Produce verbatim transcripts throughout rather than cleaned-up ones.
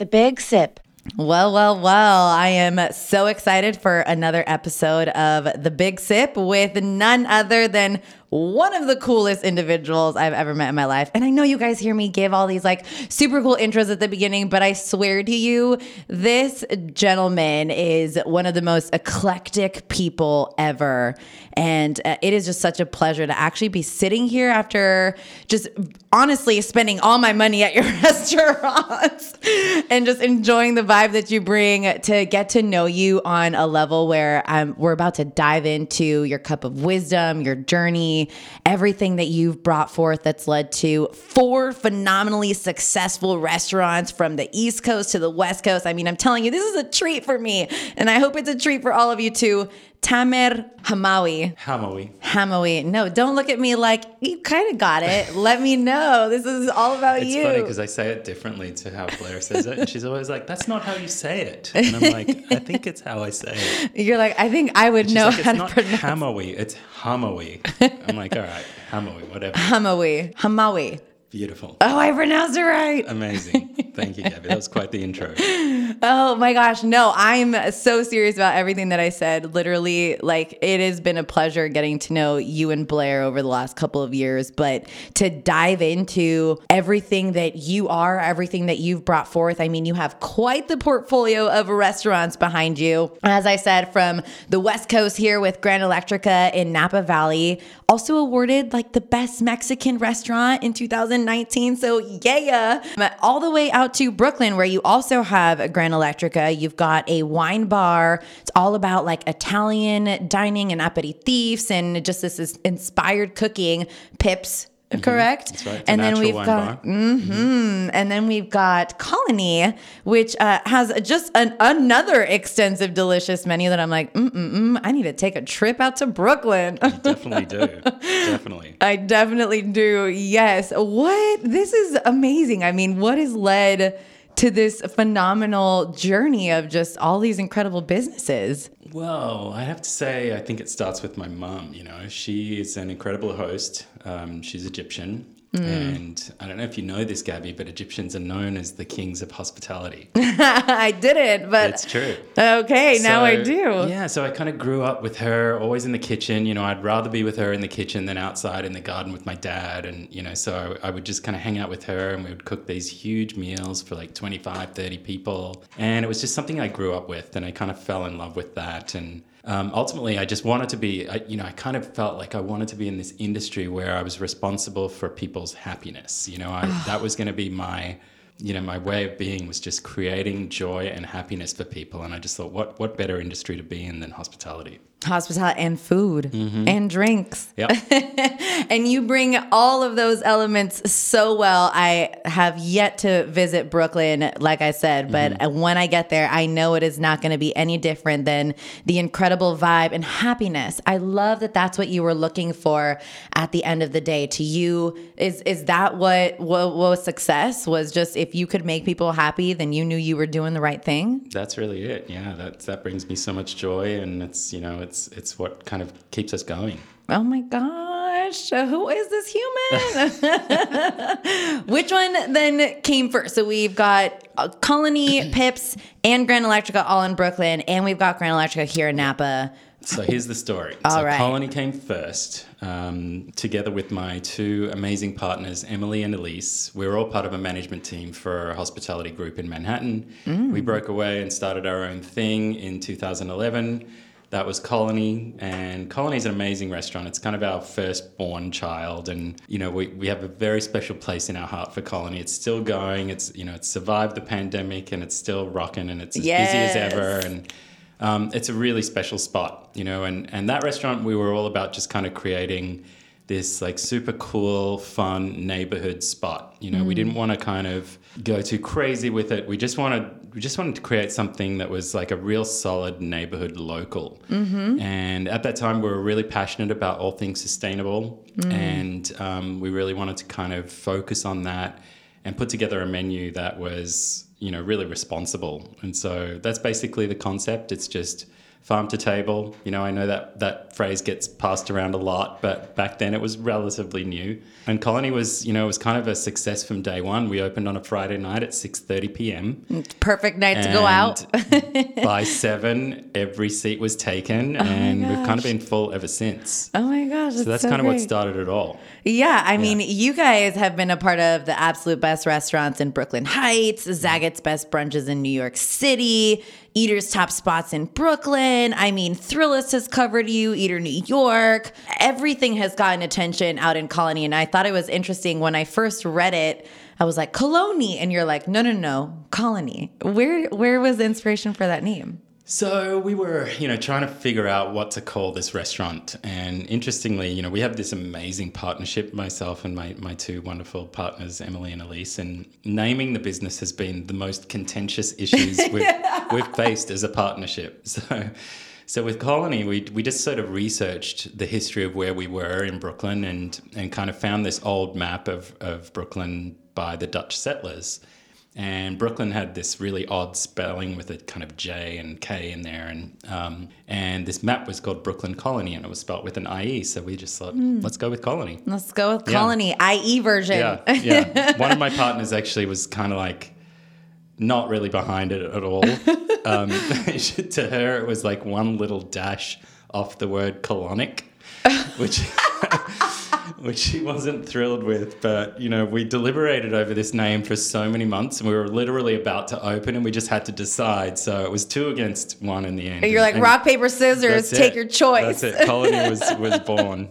The Big Sip. Well, well, well, I am so excited for another episode of The Big Sip with none other than one of the coolest individuals I've ever met in my life. And I know you guys hear me give all these like super cool intros at the beginning, but I swear to you, this gentleman is one of the most eclectic people ever. And uh, it is just such a pleasure to actually be sitting here after just honestly spending all my money at your restaurants and just enjoying the vibe that you bring to get to know you on a level where um, we're about to dive into your cup of wisdom, your journey, everything that you've brought forth that's led to four phenomenally successful restaurants from the East Coast to the West Coast. I mean, I'm telling you, this is a treat for me, and I hope it's a treat for all of you too. Tamer Hamawi. Hamawi. Hamawi. No, don't look at me like you kind of got it. Let me know. This is all about it's you. It's funny because I say it differently to how Blair says it. And she's always like, that's not how you say it. And I'm like, I think it's how I say it. You're like, I think I would know like, how to pronounce it. It's not Hamawi, it's Hamawi. I'm like, all right, Hamawi, whatever. Hamawi. Hamawi. Beautiful. Oh, I pronounced it right. Amazing. Thank you, Gabby. That was quite the intro. Oh my gosh. No, I'm so serious about everything that I said. Literally, like, it has been a pleasure getting to know you and Blair over the last couple of years, but to dive into everything that you are, everything that you've brought forth. I mean, you have quite the portfolio of restaurants behind you. As I said, from the West Coast here with Grand Electrica in Napa Valley, also awarded like the best Mexican restaurant in two thousand nineteen. So yeah, all the way out to Brooklyn, where you also have a Grand Electrica. You've got a wine bar. It's all about like Italian dining and aperitifs and just this is inspired cooking. Pips. Correct. That's right. It's and a then we've wine got, bar. mm-hmm. Mm-hmm. And then we've got Colony, which uh, has just an, another extensive, delicious menu that I'm like, mm mm mm. I need to take a trip out to Brooklyn. You definitely do. Definitely. I definitely do. Yes. What? This is amazing. I mean, what has led to this phenomenal journey of just all these incredible businesses? Well, I have to say, I think it starts with my mum. You know, she is an incredible host. Um, she's Egyptian. Mm. And I don't know if you know this, Gabby, but Egyptians are known as the kings of hospitality. I didn't, but it's true. Okay, so, now I do. Yeah, so I kind of grew up with her, always in the kitchen. You know, I'd rather be with her in the kitchen than outside in the garden with my dad. And, you know, so I would just kind of hang out with her and we would cook these huge meals for like twenty-five, thirty people. And it was just something I grew up with and I kind of fell in love with that. And Um, ultimately, I just wanted to be, I, you know, I kind of felt like I wanted to be in this industry where I was responsible for people's happiness. You know, I, that was going to be my, you know, my way of being was just creating joy and happiness for people. And I just thought, what, what better industry to be in than hospitality? Hospitality and food mm-hmm. and drinks. Yep. And you bring all of those elements so well. I have yet to visit Brooklyn, like I said, but mm-hmm. when I get there, I know it is not going to be any different than the incredible vibe and happiness. I love that that's what you were looking for at the end of the day. To you, is is that what, what, what was success? Was just if you could make people happy, then you knew you were doing the right thing? That's really it. Yeah, that, that brings me so much joy. And it's, you know, it's It's it's what kind of keeps us going. Oh my gosh, who is this human? Which one then came first? So we've got Colony, Pips, and Grand Electrica all in Brooklyn, and we've got Grand Electrica here in Napa. So here's the story. All so right. Colony came first, um, together with my two amazing partners, Emily and Elise. We were all part of a management team for a hospitality group in Manhattan. Mm. We broke away and started our own thing in two thousand eleven. That was Colony, and Colony is an amazing restaurant. It's kind of our firstborn child, and you know we, we have a very special place in our heart for Colony. It's still going. It's you know it's survived the pandemic, and it's still rocking, and it's as yes. busy as ever. And um, it's a really special spot, you know. And and that restaurant, we were all about just kind of creating this like super cool, fun neighborhood spot. You know, mm. we didn't want to kind of go too crazy with it. We just wanted we just wanted to create something that was like a real solid neighborhood local. Mm-hmm. And at that time, we were really passionate about all things sustainable, mm. and um, we really wanted to kind of focus on that and put together a menu that was, you know, really responsible. And so that's basically the concept. It's just farm to table. You know, I know that that phrase gets passed around a lot, but back then it was relatively new. And Colony was, you know, it was kind of a success from day one. We opened on a Friday night at six thirty p.m. Perfect night to go out. By seven, every seat was taken, oh and we've kind of been full ever since. Oh my gosh. So that's so kind of great. what started it all. Yeah, I mean, yeah. you guys have been a part of the absolute best restaurants in Brooklyn Heights, Zagat's best brunches in New York City, Eater's top spots in Brooklyn. I mean, Thrillist has covered you, Eater New York. Everything has gotten attention out in Colony. And I thought it was interesting when I first read it, I was like, Colony. And you're like, no, no, no, Colony. Where, where was the inspiration for that name? So we were, you know, trying to figure out what to call this restaurant. And interestingly, you know, we have this amazing partnership, myself and my, my two wonderful partners, Emily and Elise. And naming the business has been the most contentious issues we've, we've faced as a partnership. So so with Colony, we we just sort of researched the history of where we were in Brooklyn and, and kind of found this old map of, of Brooklyn by the Dutch settlers. And Brooklyn had this really odd spelling with a kind of J and K in there. And um, and this map was called Brooklyn Colony, and it was spelled with an I E. So we just thought, mm. let's go with Colony. Let's go with Colony, yeah. I E version. Yeah, yeah. One of my partners actually was kind of like not really behind it at all. Um, to her, it was like one little dash off the word colonic, which... which she wasn't thrilled with. But, you know, we deliberated over this name for so many months, and we were literally about to open, and we just had to decide. So it was two against one in the end. You're like, and rock, paper, scissors, take it. your choice. That's it. Colony was, was born.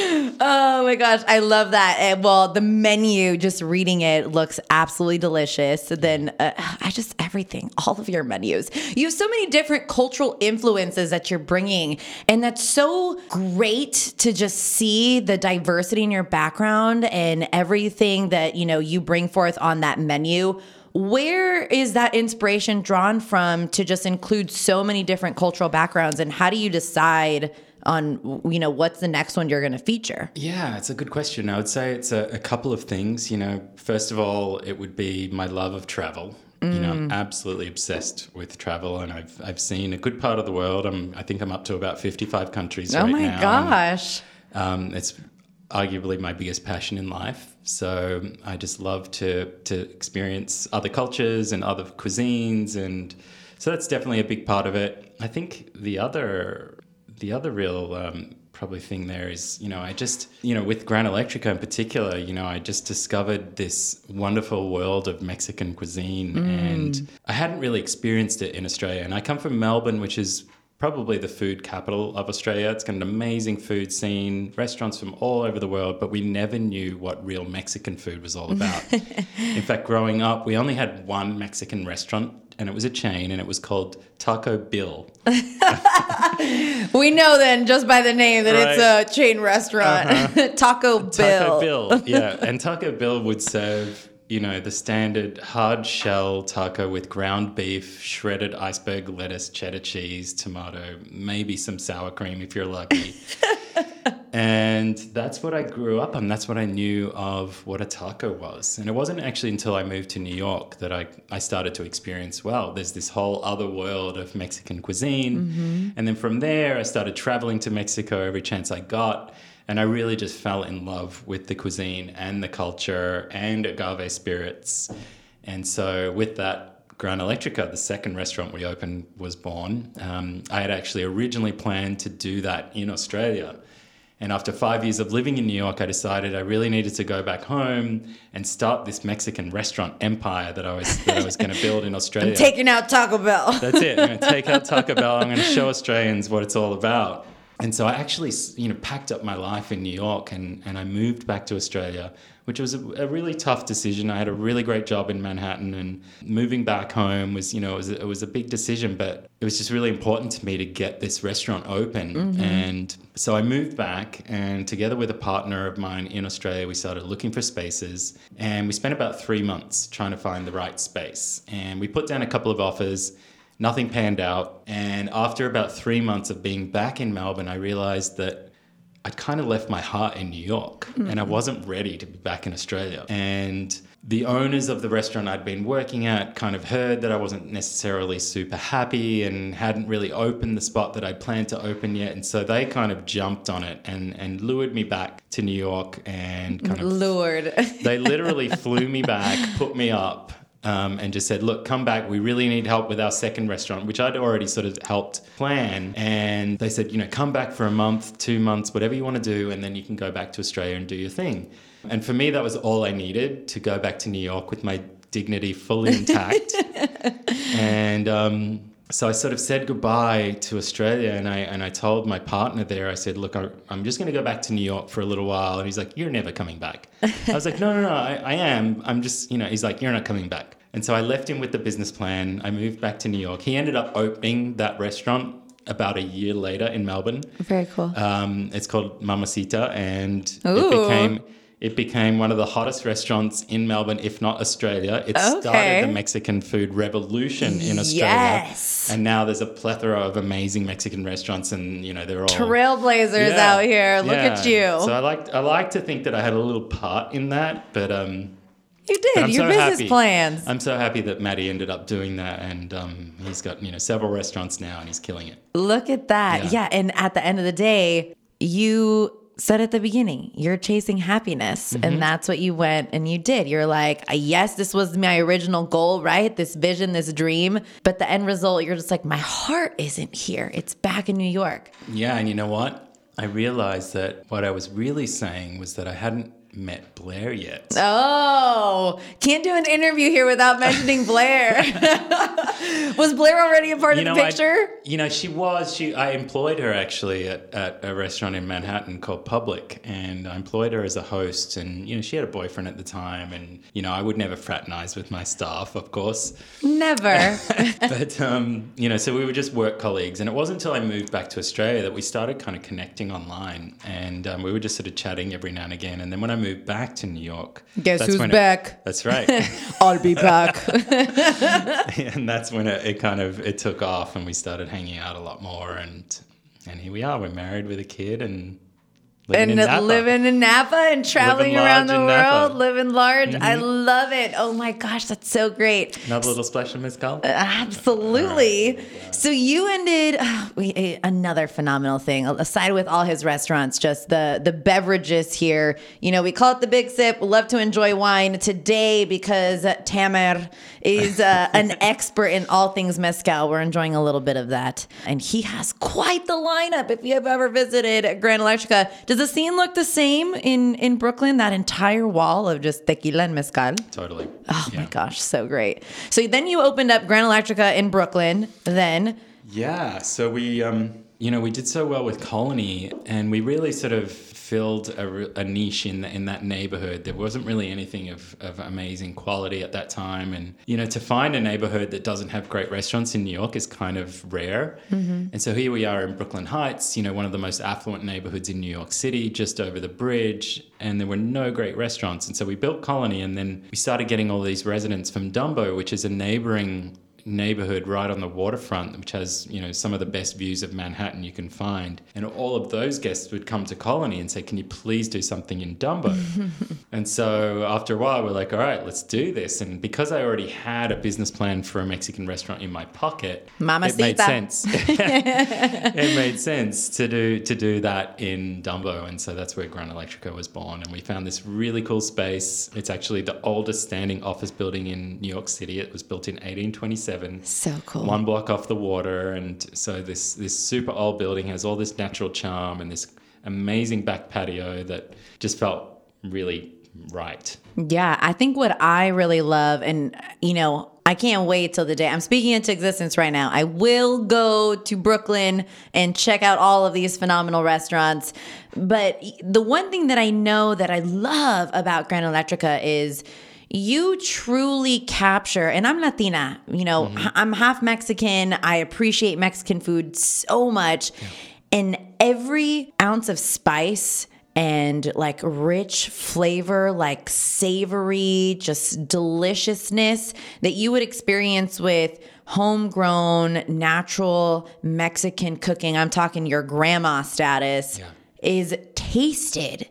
Oh my gosh, I love that. And, well, the menu, just reading it, looks absolutely delicious. Then uh, I just, everything, all of your menus. You have so many different cultural influences that you're bringing. And that's so great to just see the diversity in your background and everything that, you know, you bring forth on that menu. Where is that inspiration drawn from to just include so many different cultural backgrounds? And how do you decide on, you know, what's the next one you're going to feature? Yeah, it's a good question. I would say it's a, a couple of things. You know, first of all, it would be my love of travel. Mm. You know, I'm absolutely obsessed with travel, and I've I've seen a good part of the world. I'm I think I'm up to about fifty-five countries oh right my now. gosh. And, um, it's arguably my biggest passion in life. So I just love to to experience other cultures and other cuisines, and so that's definitely a big part of it. I think the other The other real um, probably thing there is, you know, I just, you know, with Gran Electrica in particular, you know, I just discovered this wonderful world of Mexican cuisine mm. and I hadn't really experienced it in Australia. And I come from Melbourne, which is probably the food capital of Australia. It's got an amazing food scene, restaurants from all over the world, but we never knew what real Mexican food was all about. In fact, growing up, we only had one Mexican restaurant, and it was a chain, and it was called Taco Bill. We know then, just by the name, that right. it's a chain restaurant. Uh-huh. Taco Bill. Taco Bill, yeah. And Taco Bill would serve, you know, the standard hard shell taco with ground beef, shredded iceberg lettuce, cheddar cheese, tomato, maybe some sour cream if you're lucky. And that's what I grew up on. That's what I knew of what a taco was. And it wasn't actually until I moved to New York that I, I started to experience, well, there's this whole other world of Mexican cuisine. Mm-hmm. And then from there, I started traveling to Mexico every chance I got. And I really just fell in love with the cuisine and the culture and agave spirits. And so with that, Gran Electrica, the second restaurant we opened, was born. Um, I had actually originally planned to do that in Australia. And after five years of living in New York, I decided I really needed to go back home and start this Mexican restaurant empire that I was that I was going to build in Australia. I'm taking out Taco Bell. That's it. I'm going to take out Taco Bell. I'm going to show Australians what it's all about. And so I actually, you know, packed up my life in New York and, and I moved back to Australia, which was a, a really tough decision. I had a really great job in Manhattan, and moving back home was, you know, it was, it was a big decision, but it was just really important to me to get this restaurant open. Mm-hmm. And so I moved back, and together with a partner of mine in Australia, we started looking for spaces, and we spent about three months trying to find the right space. And we put down a couple of offers. Nothing panned out. And after about three months of being back in Melbourne, I realized that I'd kind of left my heart in New York mm-hmm. and I wasn't ready to be back in Australia. And the owners of the restaurant I'd been working at kind of heard that I wasn't necessarily super happy and hadn't really opened the spot that I'd planned to open yet. And so they kind of jumped on it and, and lured me back to New York and kind of... Lured. They literally flew me back, put me up, um, and just said, look, come back. We really need help with our second restaurant, which I'd already sort of helped plan. And they said, you know, come back for a month, two months, whatever you want to do, and then you can go back to Australia and do your thing. And for me, that was all I needed to go back to New York with my dignity fully intact. and um, so I sort of said goodbye to Australia, and I and I told my partner there, I said, look, I, I'm just going to go back to New York for a little while. And he's like, you're never coming back. I was like, no, no, no, I, I am. I'm just, you know, he's like, you're not coming back. And so I left him with the business plan. I moved back to New York. He ended up opening that restaurant about a year later in Melbourne. Very cool. Um, it's called Mamacita, and Ooh. it became... It became one of the hottest restaurants in Melbourne, if not Australia. It Okay. started the Mexican food revolution in Australia. Yes. And now there's a plethora of amazing Mexican restaurants, and, you know, they're all... Trailblazers Yeah. out here. Look Yeah. at you. So I like I like to think that I had a little part in that, but... um. You but did. I'm Your so business happy. plans. I'm so happy that Maddie ended up doing that, and um, he's got, you know, several restaurants now, and he's killing it. Look at that. Yeah. Yeah. And at the end of the day, you said at the beginning, you're chasing happiness. Mm-hmm. And that's what you went and you did. You're like, yes, this was my original goal, right? This vision, this dream. But the end result, you're just like, my heart isn't here. It's back in New York. Yeah, and you know what? I realized that what I was really saying was that I hadn't met Blair yet. Oh, can't do an interview here without mentioning Blair. Was Blair already a part You of know, the I- picture? you know, she was. She I employed her actually at, at a restaurant in Manhattan called Public, and I employed her as a host. And you know, she had a boyfriend at the time, and you know, I would never fraternize with my staff, of course. Never. But um, you know, so we were just work colleagues, and it wasn't until I moved back to Australia that we started kind of connecting online, and um, we were just sort of chatting every now and again. And then when I moved back to New York, Guess that's who's when it- back? that's right. I'll be back. And that's when it, it kind of it took off, and we started hanging out a lot more, and and here we are. We're married with a kid and living And in Napa. living in Napa and traveling Living around the large in Napa. world, living large. I love it. Oh my gosh, that's so great. Another little splash of mezcal. Absolutely. So you ended uh, we, eh, another phenomenal thing. Aside with all his restaurants, just the the beverages here. You know, we call it the Big Sip. We love to enjoy wine today because Tamer is uh, an expert in all things mezcal. We're enjoying a little bit of that, and he has quite the lineup. If you have ever visited Grand Electrica, does the scene look the same in in Brooklyn? That entire wall of just tequila and mezcal. Totally. Oh Yeah. my gosh, so great. So then you opened up Grand Electrica in Brooklyn. Then Yeah. So we, um, you know, we did so well with Colony, and we really sort of filled a, re- a niche in the, in that neighborhood. There wasn't really anything of, of amazing quality at that time, and you know, to find a neighborhood that doesn't have great restaurants in New York is kind of rare. Mm-hmm. And so here we are in Brooklyn Heights, you know, one of the most affluent neighborhoods in New York City, just over the bridge, and there were no great restaurants. And so we built Colony, and then we started getting all these residents from Dumbo, which is a neighboring neighborhood right on the waterfront, which has, you know, some of the best views of Manhattan you can find. And all of those guests would come to Colony and say, can you please do something in Dumbo? And so after a while, we're like, all right, let's do this. And because I already had a business plan for a Mexican restaurant in my pocket, Mamacita. it made sense. It made sense to do to do that in Dumbo. And so that's where Grand Electrica was born. And we found this really cool space. It's actually the oldest standing office building in New York City. It was built in eighteen twenty-seven. so cool. One block off the water, and so this this super old building has all this natural charm and this amazing back patio that just felt really right. Yeah, I think what I really love, and you know, I can't wait till the day I'm speaking into existence right now. I will go to Brooklyn and check out all of these phenomenal restaurants. But the one thing that I know that I love about Grand Electrica is you truly capture, and I'm Latina, you know, mm-hmm. I'm half Mexican. I appreciate Mexican food so much. Yeah. And every ounce of spice and like rich flavor, like savory, just deliciousness that you would experience with homegrown, natural Mexican cooking. I'm talking your grandma status, yeah. is tasted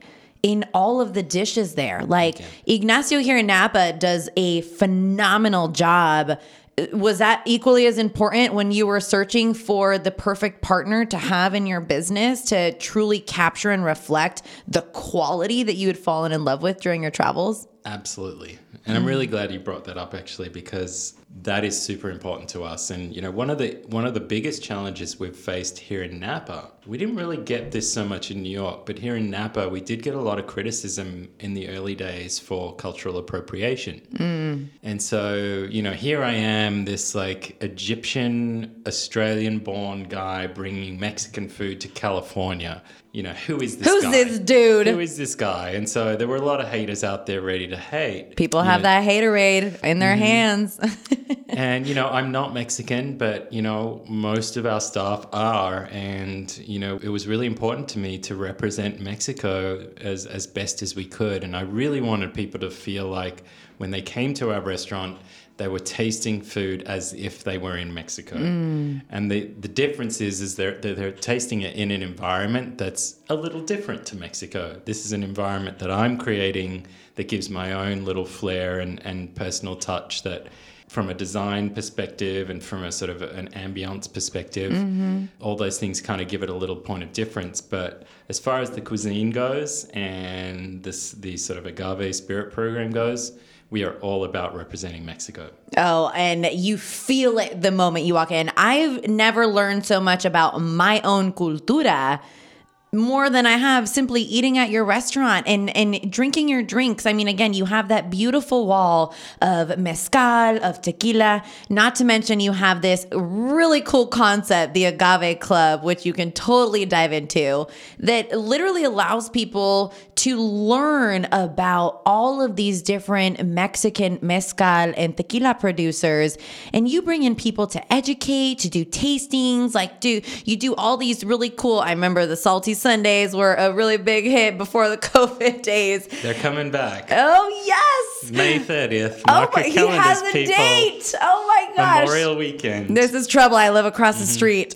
in all of the dishes there. Like Ignacio here in Napa does a phenomenal job. Was that equally as important when you were searching for the perfect partner to have in your business to truly capture and reflect the quality that you had fallen in love with during your travels? Absolutely. And I'm really glad you brought that up, actually, because that is super important to us. And, you know, one of the one of the biggest challenges we've faced here in Napa, we didn't really get this so much in New York, but here in Napa, we did get a lot of criticism in the early days for cultural appropriation. Mm. And so, you know, here I am, this like Egyptian, Australian-born guy bringing Mexican food to California. You know, who is this Who's guy? this dude? Who is this guy? And so there were a lot of haters out there ready to hate. People have know. that haterade in their mm-hmm. hands. And, you know, I'm not Mexican, but, you know, most of our staff are. And, you know, it was really important to me to represent Mexico as, as best as we could. And I really wanted people to feel like when they came to our restaurant, they were tasting food as if they were in Mexico. Mm. And the, the difference is, is they're, they're, they're tasting it in an environment that's a little different to Mexico. This is an environment that I'm creating that gives my own little flair and, and personal touch that from a design perspective and from a sort of an ambiance perspective, mm-hmm. all those things kind of give it a little point of difference. But as far as the cuisine goes and this the sort of agave spirit program goes, we are all about representing Mexico. Oh, and you feel it the moment you walk in. I've never learned so much about my own cultura more than I have simply eating at your restaurant and, and drinking your drinks. I mean, again, you have that beautiful wall of mezcal, of tequila, not to mention you have this really cool concept, the Agave Club, which you can totally dive into, that literally allows people to learn about all of these different Mexican mezcal and tequila producers. And you bring in people to educate, to do tastings, like do you do all these really cool, I remember the Salty Sundays were a really big hit before the COVID days. They're coming back. Oh, yes. May thirtieth. Mark oh, my, he has a people. date. Oh, my gosh. Memorial weekend. This is trouble. I live across the street.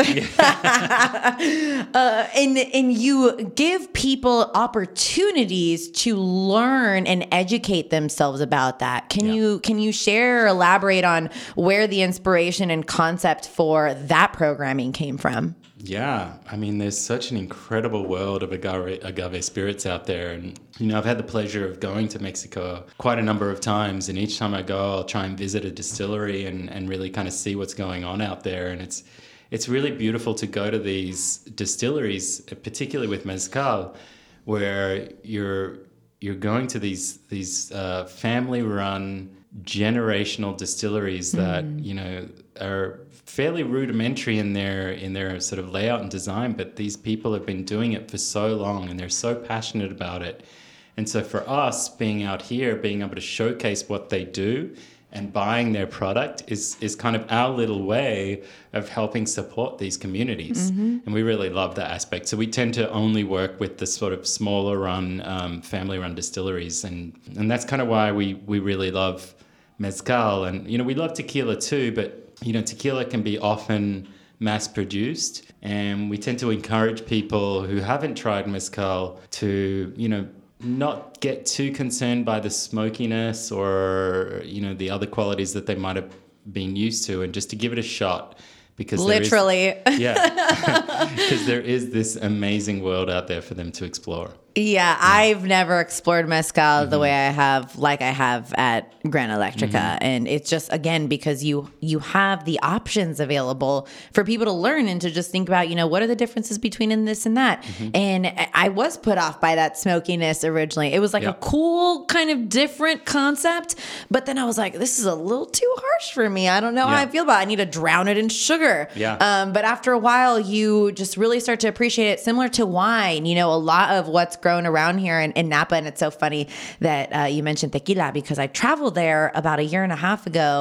uh, and, and you give people opportunities to learn and educate themselves about that. Can yeah. you can you share or elaborate on where the inspiration and concept for that programming came from? Yeah, I mean, there's such an incredible world of agave, agave spirits out there. And, you know, I've had the pleasure of going to Mexico quite a number of times. And each time I go, I'll try and visit a distillery and, and really kind of see what's going on out there. And it's it's really beautiful to go to these distilleries, particularly with mezcal, where you're you're going to these, these uh, family-run generational distilleries that, mm. you know, are fairly rudimentary in their in their sort of layout and design, but these people have been doing it for so long and they're so passionate about it. And so for us, being out here, being able to showcase what they do and buying their product is is kind of our little way of helping support these communities. Mm-hmm. And we really love that aspect. So we tend to only work with the sort of smaller run, um, family run distilleries. And, and that's kind of why we, we really love mezcal. And, you know, we love tequila too, but you know, tequila can be often mass-produced, and we tend to encourage people who haven't tried mezcal to, you know, not get too concerned by the smokiness or, you know, the other qualities that they might have been used to, and just to give it a shot. Because literally. There is, yeah. Because there is this amazing world out there for them to explore. Yeah, yeah. I've never explored mezcal mm-hmm. the way I have, like I have at Gran Electrica. Mm-hmm. And it's just, again, because you you have the options available for people to learn and to just think about, you know, what are the differences between in this and that? Mm-hmm. And I was put off by that smokiness originally. It was like yeah. a cool kind of different concept. But then I was like, this is a little too harsh for me. I don't know yeah. how I feel about it. I need to drown it in sugar. Yeah. Um, but after a while, you just really start to appreciate it, similar to wine. You know, a lot of what's grown around here in, in Napa. And it's so funny that uh, you mentioned tequila, because I traveled there about a year and a half ago,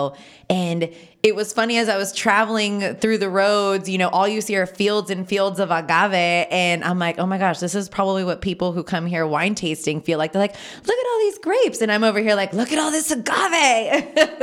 And it was funny as I was traveling through the roads, you know, all you see are fields and fields of agave. And I'm like, oh my gosh, this is probably what people who come here wine tasting feel like. They're like, look at all these grapes. And I'm over here like, look at all this agave.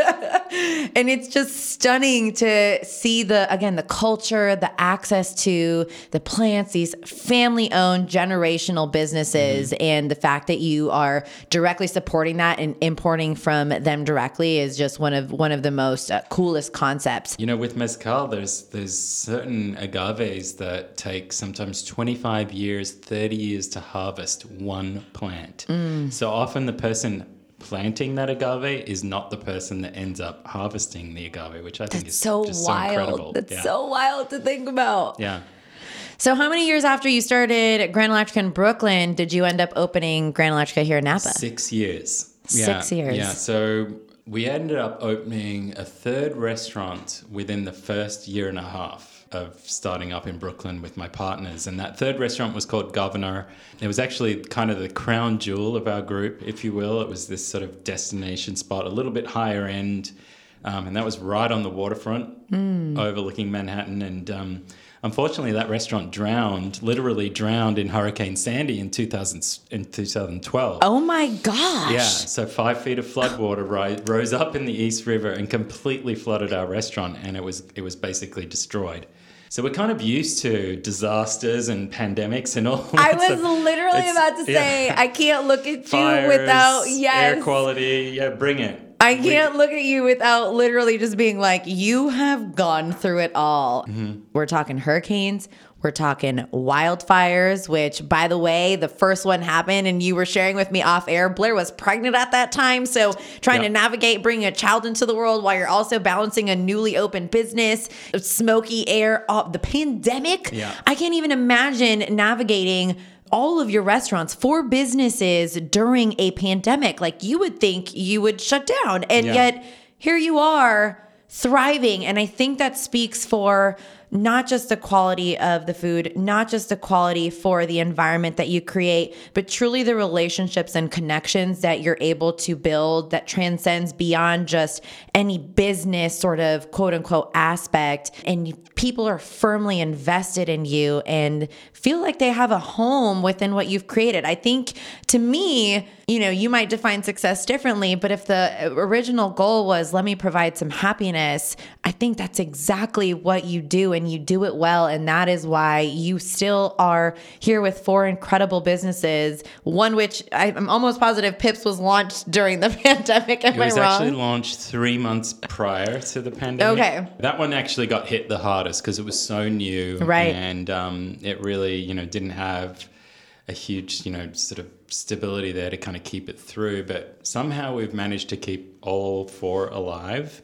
And it's just stunning to see the, again, the culture, the access to the plants, these family owned generational businesses. Mm-hmm. And the fact that you are directly supporting that and importing from them directly is just one of, one of the most uh, coolest concepts. You know, with mezcal, there's there's certain agaves that take sometimes twenty-five years, thirty years to harvest one plant. Mm. So often the person planting that agave is not the person that ends up harvesting the agave, which I think That's is so just wild. so incredible. That's yeah. so wild to think about. Yeah. So how many years after you started Grand Electrica in Brooklyn did you end up opening Grand Electrica here in Napa? Six years. Six yeah. years. Yeah. So we ended up opening a third restaurant within the first year and a half of starting up in Brooklyn with my partners. And that third restaurant was called Governor. It was actually kind of the crown jewel of our group, if you will. It was this sort of destination spot, a little bit higher end. Um, and that was right on the waterfront, mm. overlooking Manhattan. And um, unfortunately, that restaurant drowned, literally drowned in Hurricane Sandy in two thousand, in twenty twelve. Oh my gosh. Yeah, so five feet of floodwater ri- rose up in the East River and completely flooded our restaurant, and it was it was basically destroyed. So we're kind of used to disasters and pandemics and all. I was literally about to say, yeah. I can't look at you Fires, without, yes. air quality, yeah, bring it. I can't we, look at you without literally just being like, you have gone through it all. Mm-hmm. We're talking hurricanes. We're talking wildfires, which, by the way, the first one happened and you were sharing with me off air. Blair was pregnant at that time. So trying yep. to navigate bringing a child into the world while you're also balancing a newly opened business, smoky air, oh, the pandemic. Yeah. I can't even imagine navigating all of your restaurants for businesses during a pandemic. Like, you would think you would shut down. And yeah. yet here you are thriving. And I think that speaks for not just the quality of the food, not just the quality for the environment that you create, but truly the relationships and connections that you're able to build that transcends beyond just any business sort of quote unquote aspect. And people are firmly invested in you and feel like they have a home within what you've created. I think, to me, you know, you might define success differently, but if the original goal was, let me provide some happiness, I think that's exactly what you do, and you do it well. And that is why you still are here with four incredible businesses, one which I'm almost positive Pips was launched during the pandemic. Am I wrong? It was actually launched three months prior to the pandemic. Okay. That one actually got hit the hardest because it was so new. Right. And um, it really, you know, didn't have a huge, you know, sort of stability there to kind of keep it through. But somehow we've managed to keep all four alive.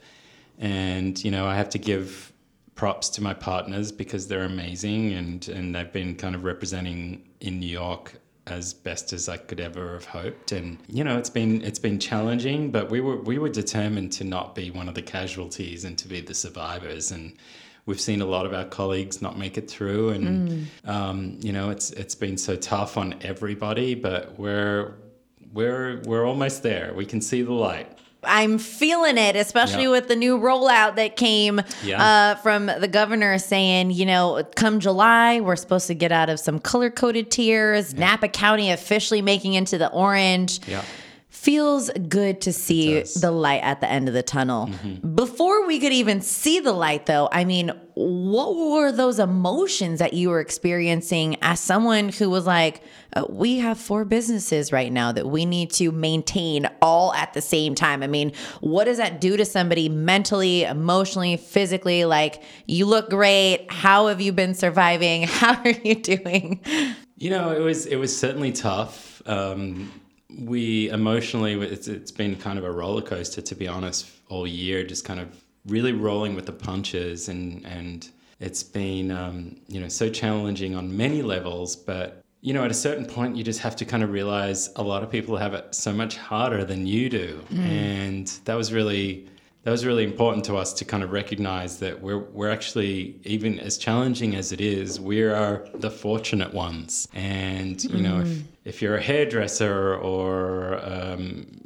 And, you know, I have to give props to my partners because they're amazing, and, and they've been kind of representing in New York as best as I could ever have hoped. And, you know, it's been it's been challenging, but we were we were determined to not be one of the casualties and to be the survivors. And we've seen a lot of our colleagues not make it through, and mm. um, you know, it's it's been so tough on everybody, but we're we're we're almost there. We can see the light. I'm feeling it, especially yeah. with the new rollout that came yeah. uh, from the governor saying, you know, come July, we're supposed to get out of some color-coded tiers. Yeah. Napa County officially making into the orange. Yeah. Feels good to see the light at the end of the tunnel. Mm-hmm. Before we could even see the light, though, I mean, what were those emotions that you were experiencing as someone who was like, uh, we have four businesses right now that we need to maintain all at the same time? I mean, what does that do to somebody mentally, emotionally, physically? Like, you look great. How have you been surviving? How are you doing? You know, it was it was certainly tough. Um, we emotionally, it's, it's been kind of a roller coaster, to be honest, all year, just kind of really rolling with the punches. And, and it's been, um, you know, so challenging on many levels. But, you know, at a certain point, you just have to kind of realize a lot of people have it so much harder than you do. Mm. And that was really... That was really important to us to kind of recognize that we're we're actually, even as challenging as it is, we are the fortunate ones. And, you know, mm. if, if you're a hairdresser or, um,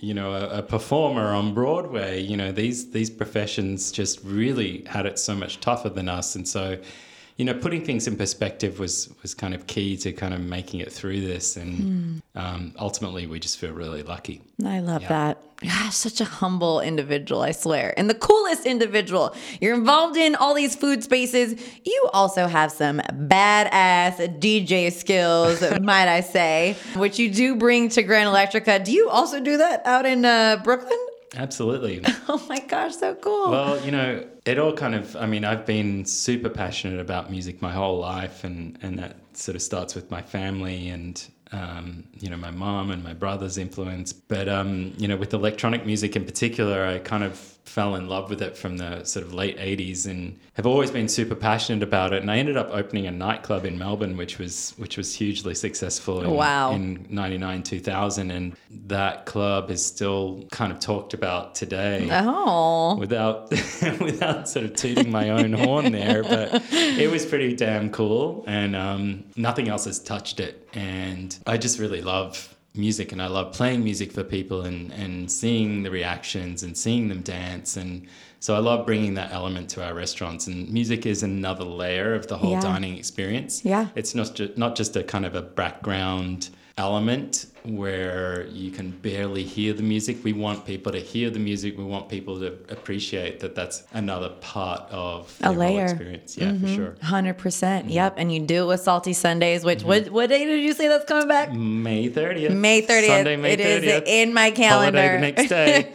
you know, a, a performer on Broadway. You know, these these professions just really had it so much tougher than us. And so, you know, putting things in perspective was was kind of key to kind of making it through this. And mm. um, ultimately, we just feel really lucky. I love yeah. that. Gosh, such a humble individual, I swear. And the coolest individual. You're involved in all these food spaces. You also have some badass D J skills, might I say, which you do bring to Grand Electrica. Do you also do that out in uh, Brooklyn? Absolutely. Oh my gosh, so cool. Well, you know, it all kind of, I mean, I've been super passionate about music my whole life, and, and that sort of starts with my family and, um, you know, my mom and my brother's influence. But, um, you know, with electronic music in particular, I kind of fell in love with it from the sort of late eighties and have always been super passionate about it. And I ended up opening a nightclub in Melbourne, which was which was hugely successful in, wow. in ninety-nine, two thousand. And that club is still kind of talked about today. Oh. Without, without sort of tooting my own horn there. But it was pretty damn cool. And um, nothing else has touched it. And I just really love music, and I love playing music for people and, and seeing the reactions and seeing them dance. And so I love bringing that element to our restaurants, and music is another layer of the whole yeah. dining experience. Yeah. It's not, ju- not just a kind of a background element where you can barely hear the music. We want people to hear the music. We want people to appreciate that that's another part of a their layer whole experience. Yeah, mm-hmm. for sure. one hundred percent. Mm-hmm. Yep. And you do it with Salty Sundays, which mm-hmm. what, what day did you say that's coming back? May thirtieth. May thirtieth. Sunday, May it thirtieth. Is in my calendar. Holiday the next day.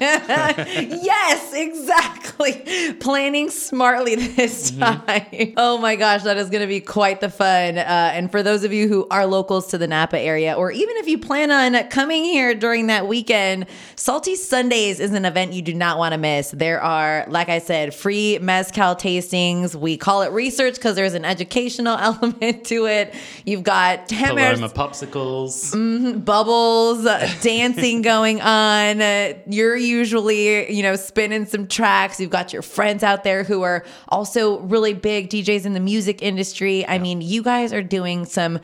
Yes, exactly. Planning smartly this time. Mm-hmm. Oh my gosh, that is going to be quite the fun. Uh, and for those of you who are locals to the Napa area, or even if you plan on coming here during that weekend, Salty Sundays is an event you do not want to miss. There are, like I said, free mezcal tastings. We call it research because there's an educational element to it. You've got Paloma popsicles, mm-hmm, bubbles, uh, dancing going on. Uh, you're usually, you know, spinning some tracks. You've got your friends out there who are also really big D Js in the music industry. I yeah. mean, you guys are doing some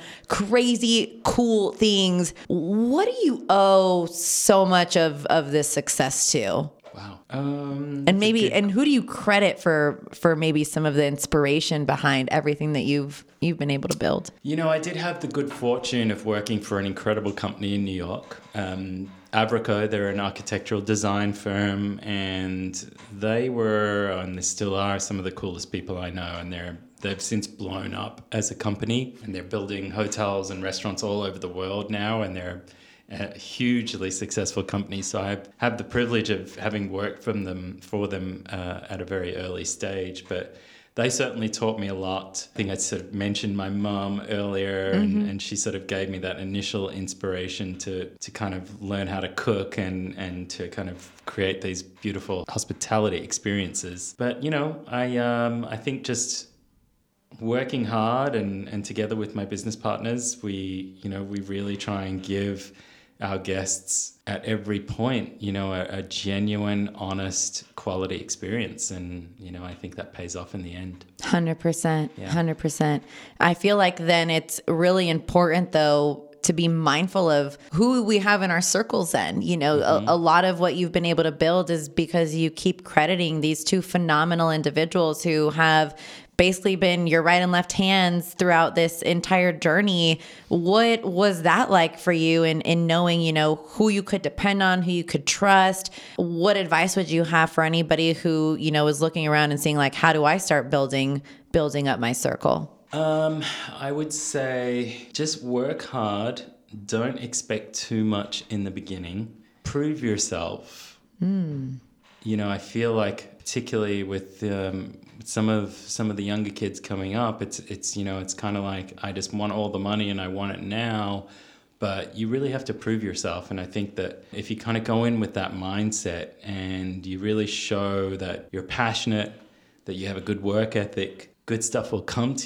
crazy cool things. What do you owe so much of, of this success to? Wow. Um, and maybe, and who do you credit for, for maybe some of the inspiration behind everything that you've, you've been able to build? You know, I did have the good fortune of working for an incredible company in New York. Um, Avrico, they're an architectural design firm, and they were, and they still are, some of the coolest people I know. And they're, they've since blown up as a company, and they're building hotels and restaurants all over the world now, and they're a hugely successful company. So I have the privilege of having worked from them for them uh, at a very early stage, but they certainly taught me a lot. I think I sort of mentioned my mum earlier, mm-hmm. and, and she sort of gave me that initial inspiration to to kind of learn how to cook and, and to kind of create these beautiful hospitality experiences. But, you know, I um, I think just working hard and, and together with my business partners, we, you know, we really try and give our guests at every point, you know, a, a genuine, honest, quality experience. And, you know, I think that pays off in the end. one hundred percent. Yeah. one hundred percent. I feel like then it's really important, though, to be mindful of who we have in our circles then. You know, mm-hmm. a, a lot of what you've been able to build is because you keep crediting these two phenomenal individuals who have basically been your right and left hands throughout this entire journey. What was that like for you in, in knowing, you know, who you could depend on, who you could trust? What advice would you have for anybody who, you know, is looking around and seeing like, how do I start building, building up my circle? Um, I would say just work hard. Don't expect too much in the beginning. Prove yourself. Mm. You know, I feel like particularly with um, some of some of the younger kids coming up, it's it's you know it's kind of like I just want all the money and I want it now, but you really have to prove yourself. And I think that if you kind of go in with that mindset and you really show that you're passionate, that you have a good work ethic, good stuff will come to you.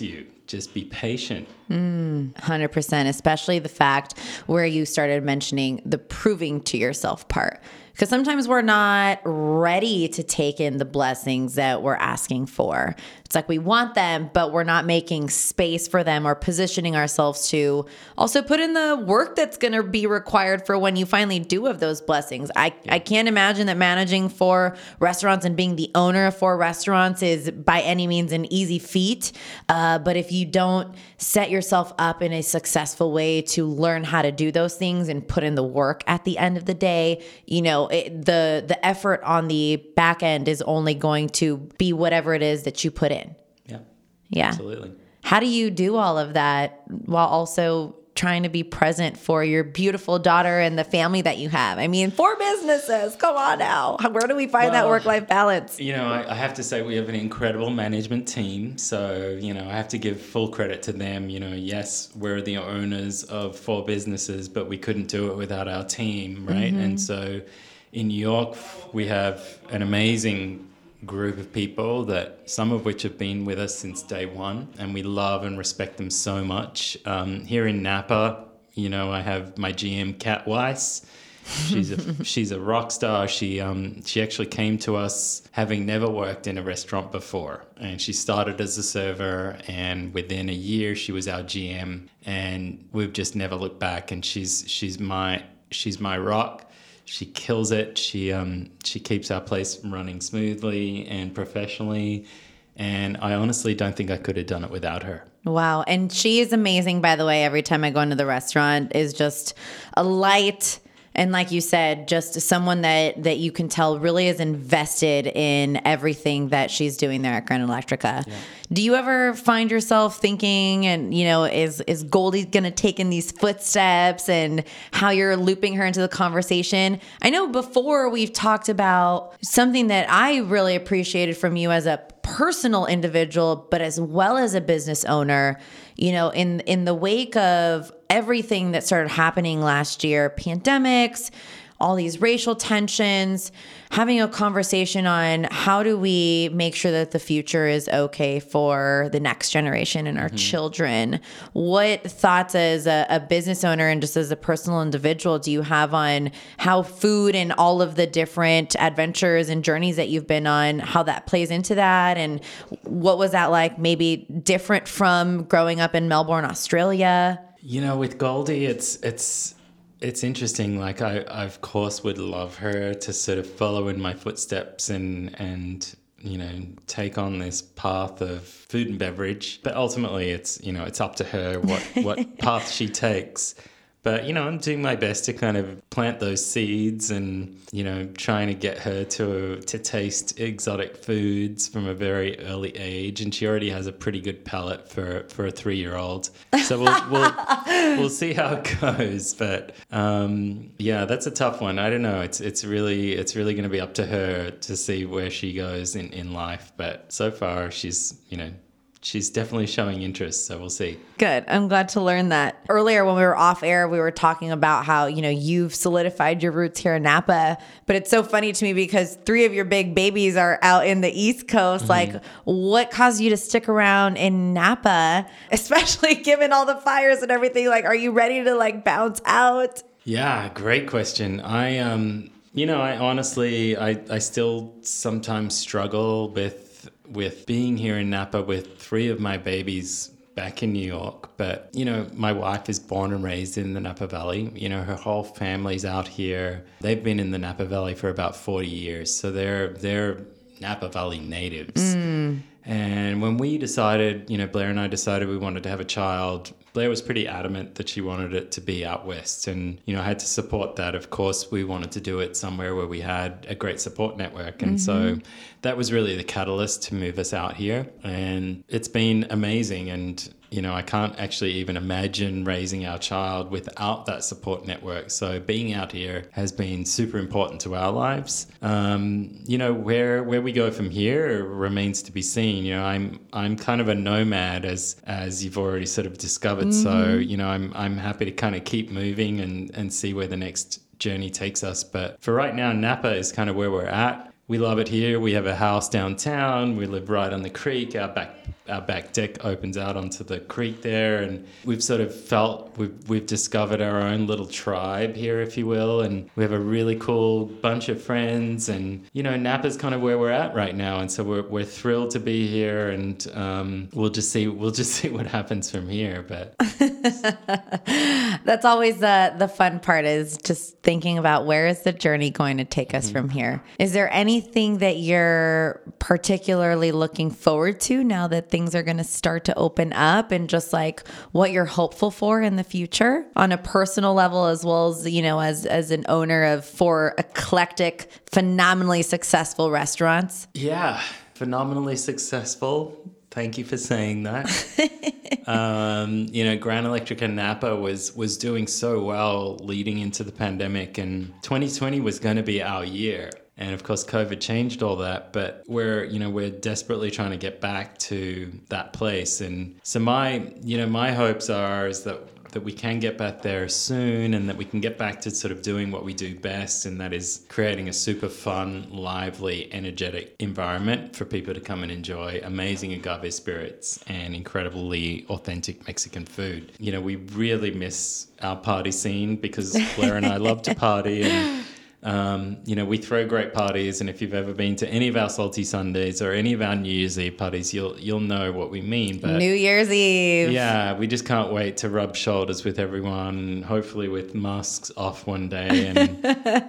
just be patient. one hundred percent, especially the fact where you started mentioning the proving to yourself part. Because sometimes we're not ready to take in the blessings that we're asking for. It's like we want them, but we're not making space for them or positioning ourselves to also put in the work that's going to be required for when you finally do have those blessings. I, yeah. I can't imagine that managing four restaurants and being the owner of four restaurants is by any means an easy feat. Uh, but if you don't set yourself up in a successful way to learn how to do those things and put in the work at the end of the day, you know, it, the the effort on the back end is only going to be whatever it is that you put in. Yeah. Yeah. Absolutely. How do you do all of that while also trying to be present for your beautiful daughter and the family that you have? I mean, four businesses. Come on now. Where do we find well, that work-life balance? You know, I, I have to say we have an incredible management team. So, you know, I have to give full credit to them. You know, yes, we're the owners of four businesses, but we couldn't do it without our team, right? Mm-hmm. And so in New York, we have an amazing group of people that some of which have been with us since day one, and we love and respect them so much. Um, here in Napa, you know, I have my G M, Kat Weiss. She's a she's a rock star. She um she actually came to us having never worked in a restaurant before, and she started as a server, and within a year she was our G M, and we've just never looked back. And she's she's my she's my rock. She kills it. She um she keeps our place running smoothly and professionally. And I honestly don't think I could have done it without her. Wow. And she is amazing, by the way. Every time I go into the restaurant is just a light. And like you said, just someone that, that you can tell really is invested in everything that she's doing there at Grand Electrica. Yeah. Do you ever find yourself thinking, and, you know, is, is Goldie going to take in these footsteps, and how you're looping her into the conversation? I know before we've talked about something that I really appreciated from you as a personal individual, but as well as a business owner, you know, in, in the wake of everything that started happening last year, pandemics, all these racial tensions, having a conversation on how do we make sure that the future is okay for the next generation and our mm-hmm. children. What thoughts as a, a business owner and just as a personal individual do you have on how food and all of the different adventures and journeys that you've been on, how that plays into that? And what was that like maybe different from growing up in Melbourne, Australia? You know, with Goldie, it's it's it's interesting. Like I, I of course would love her to sort of follow in my footsteps and and you know take on this path of food and beverage. But ultimately, it's you know it's up to her what what path she takes. But, you know, I'm doing my best to kind of plant those seeds and, you know, trying to get her to to taste exotic foods from a very early age. And she already has a pretty good palate for, for a three-year-old. So we'll we'll, we'll see how it goes. But, um, yeah, that's a tough one. I don't know. It's it's really it's really going to be up to her to see where she goes in, in life. But so far, she's, you know, she's definitely showing interest, so we'll see. Good. I'm glad to learn that. Earlier when we were off air, we were talking about how, you know, you've solidified your roots here in Napa, but it's so funny to me because three of your big babies are out in the East Coast. Mm-hmm. Like, what caused you to stick around in Napa, especially given all the fires and everything? Like, are you ready to like bounce out? Yeah, great question. I, um, you know, I honestly, I, I still sometimes struggle with with being here in Napa with three of my babies back in New York. But, you know, my wife is born and raised in the Napa Valley. You know, her whole family's out here. They've been in the Napa Valley for about forty years. So they're, they're Napa Valley natives. Mm. And when we decided, you know, Blair and I decided we wanted to have a child, Blair was pretty adamant that she wanted it to be out west. And, you know, I had to support that. Of course, we wanted to do it somewhere where we had a great support network. And mm-hmm. so that was really the catalyst to move us out here. And it's been amazing. And, you know, I can't actually even imagine raising our child without that support network. So being out here has been super important to our lives. Um, you know, where where we go from here remains to be seen. You know, I'm I'm kind of a nomad, as as you've already sort of discovered. Mm-hmm. So, you know, I'm I'm happy to kind of keep moving and, and see where the next journey takes us. But for right now, Napa is kind of where we're at. We love it here. We have a house downtown. We live right on the creek. Our back our back deck opens out onto the creek there, and we've sort of felt we've we've discovered our own little tribe here, if you will, and we have a really cool bunch of friends, and you know, Napa's kind of where we're at right now, and so we're we're thrilled to be here, and um, we'll just see we'll just see what happens from here. But that's always the the fun part, is just thinking about where is the journey going to take us mm-hmm. from here. Is there anything that you're particularly looking forward to now that things are going to start to open up, and just like what you're hopeful for in the future on a personal level, as well as, you know, as as an owner of four eclectic, phenomenally successful restaurants? Yeah, phenomenally successful. Thank you for saying that. um, you know, Gran Electrica Napa was was doing so well leading into the pandemic, and twenty twenty was going to be our year. And of course, COVID changed all that, but we're, you know, we're desperately trying to get back to that place. And so my, you know, my hopes are is that that we can get back there soon, and that we can get back to sort of doing what we do best, and that is creating a super fun, lively, energetic environment for people to come and enjoy amazing agave spirits and incredibly authentic Mexican food. You know, we really miss our party scene, because Blair and I love to party, and Um, you know, we throw great parties, and if you've ever been to any of our Salty Sundays or any of our New Year's Eve parties, you'll you'll know what we mean. But New Year's Eve. Yeah, we just can't wait to rub shoulders with everyone, hopefully with masks off one day. And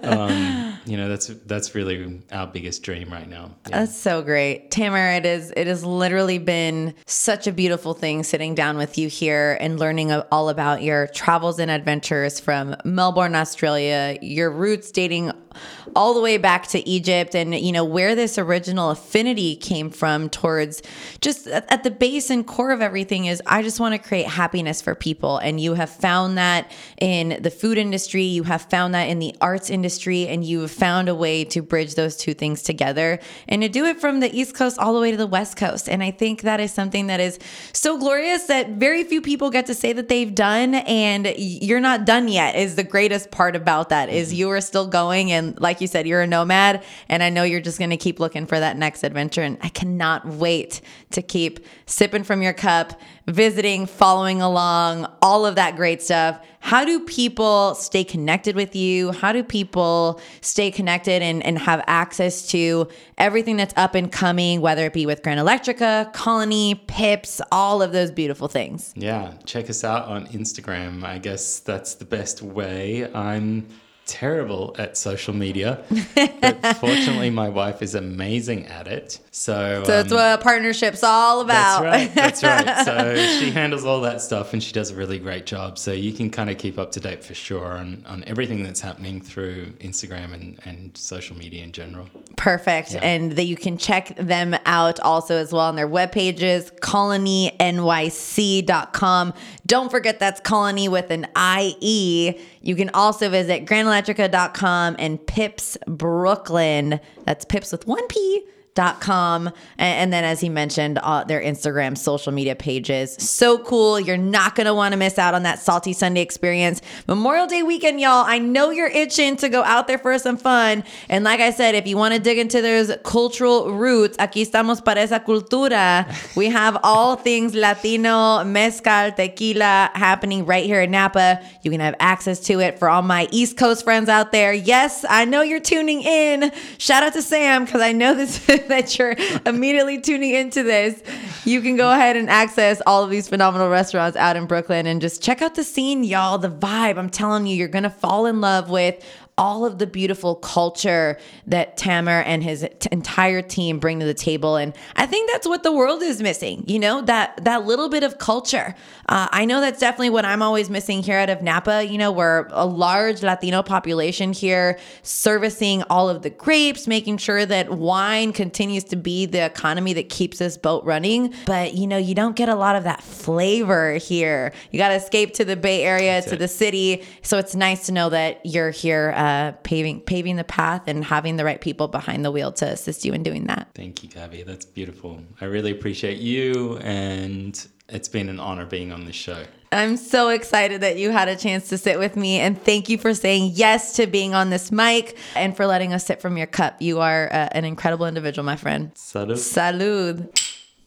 um, you know, that's that's really our biggest dream right now. Yeah. That's so great. Tamer, it is it has literally been such a beautiful thing sitting down with you here and learning all about your travels and adventures from Melbourne, Australia, your roots dating all the way back to Egypt, and, you know, where this original affinity came from towards just at, at the base and core of everything is, I just want to create happiness for people. And you have found that in the food industry, you have found that in the arts industry, and you have found a way to bridge those two things together and to do it from the East Coast all the way to the West Coast. And I think that is something that is so glorious that very few people get to say that they've done, and you're not done yet is the greatest part about that, is mm-hmm. you are still going. And like you said, you're a nomad, and I know you're just going to keep looking for that next adventure. And I cannot wait to keep sipping from your cup, visiting, following along, all of that great stuff. How do people stay connected with you? How do people stay connected and, and have access to everything that's up and coming, whether it be with Gran Electrica, Colony, Pips, all of those beautiful things? Yeah, check us out on Instagram. I guess that's the best way. I'm terrible at social media, but fortunately my wife is amazing at it. So, so that's um, what a partnership's all about. That's right. That's right. So she handles all that stuff, and she does a really great job. So you can kind of keep up to date for sure on, on everything that's happening through Instagram and, and social media in general. Perfect. Yeah. And that you can check them out also as well on their web pages, colony N Y C dot com. Don't forget that's Colony with an I E. You can also visit gran electrica dot com and Pips Brooklyn. That's Pips with one P. Dot com. And then, as he mentioned, uh, their Instagram social media pages. So cool. You're not going to want to miss out on that Salty Sunday experience. Memorial Day weekend, y'all. I know you're itching to go out there for some fun. And like I said, if you want to dig into those cultural roots, aquí estamos para esa cultura. We have all things Latino, mezcal, tequila happening right here in Napa. You can have access to it for all my East Coast friends out there. Yes, I know you're tuning in. Shout out to Sam, because I know this that you're immediately tuning into this. You can go ahead and access all of these phenomenal restaurants out in Brooklyn and just check out the scene, y'all, the vibe. I'm telling you, you're going to fall in love with all of the beautiful culture that Tamer and his t- entire team bring to the table. And I think that's what the world is missing, you know, that that little bit of culture. Uh, I know that's definitely what I'm always missing here out of Napa. You know, we're a large Latino population here, servicing all of the grapes, making sure that wine continues to be the economy that keeps this boat running. But, you know, you don't get a lot of that flavor here. You got to escape to the Bay Area, that's to it. the city. So it's nice to know that you're here uh, paving paving the path and having the right people behind the wheel to assist you in doing that. Thank you, Gabby. That's beautiful. I really appreciate you, and it's been an honor being on this show. I'm so excited that you had a chance to sit with me, and thank you for saying yes to being on this mic and for letting us sip from your cup. You are uh, an incredible individual, my friend. Salud. Salud.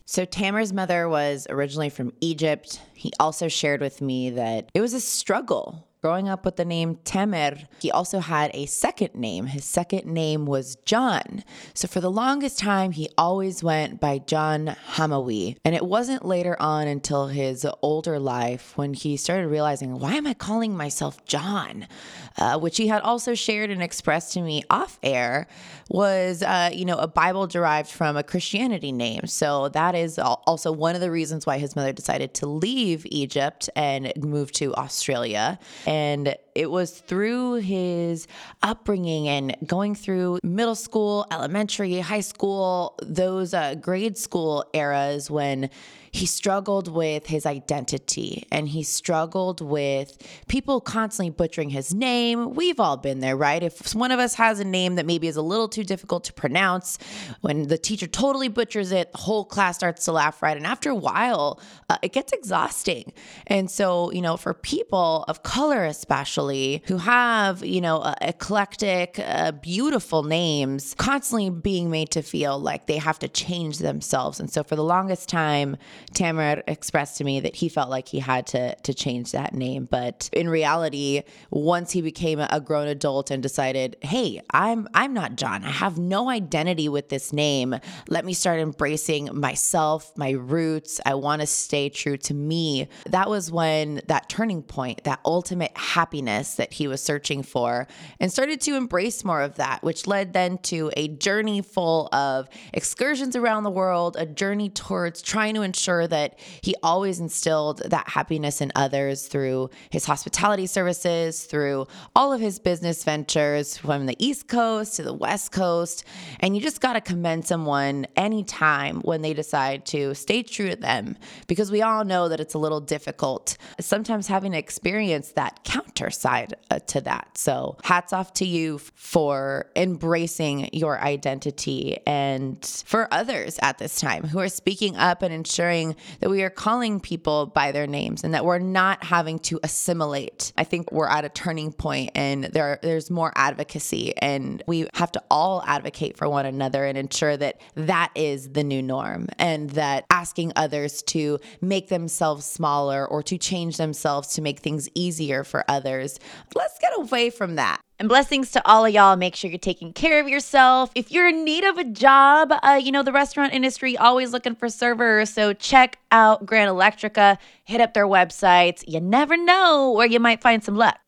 So Tamer's mother was originally from Egypt. He also shared with me that it was a struggle growing up with the name Tamer. He also had a second name. His second name was John. So for the longest time, he always went by John Hamawi. And it wasn't later on until his older life when he started realizing, why am I calling myself John? Uh, which he had also shared and expressed to me off air was, uh, you know, a Bible derived from a Christianity name. So that is also one of the reasons why his mother decided to leave Egypt and move to Australia. And it was through his upbringing and going through middle school, elementary, high school, those uh, grade school eras when he struggled with his identity and he struggled with people constantly butchering his name. We've all been there, right? If one of us has a name that maybe is a little too difficult to pronounce, when the teacher totally butchers it, the whole class starts to laugh, right? And after a while, uh, it gets exhausting. And so, you know, for people of color especially who have, you know, uh, eclectic, uh, beautiful names, constantly being made to feel like they have to change themselves. And so for the longest time, Tamer expressed to me that he felt like he had to to change that name. But in reality, once he became a grown adult and decided, hey, I'm I'm not John. I have no identity with this name. Let me start embracing myself, my roots. I want to stay true to me. That was when that turning point, that ultimate happiness that he was searching for, and started to embrace more of that, which led then to a journey full of excursions around the world, a journey towards trying to ensure that he always instilled that happiness in others through his hospitality services, through all of his business ventures from the East Coast to the West Coast. And you just got to commend someone anytime when they decide to stay true to them, because we all know that it's a little difficult sometimes having to experience that counter side uh, to that. So hats off to you for embracing your identity and for others at this time who are speaking up and ensuring that we are calling people by their names and that we're not having to assimilate. I think we're at a turning point and there there's more advocacy, and we have to all advocate for one another and ensure that that is the new norm, and that asking others to make themselves smaller or to change themselves to make things easier for others. Let's get away from that. And blessings to all of y'all. Make sure you're taking care of yourself. If you're in need of a job, uh, you know, the restaurant industry always looking for servers. So check out Grand Electrica. Hit up their websites. You never know where you might find some luck.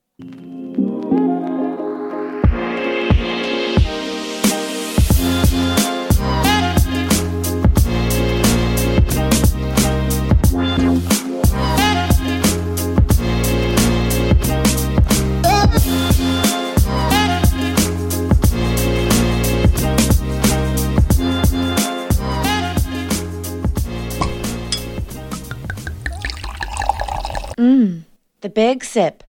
Mmm, the big sip.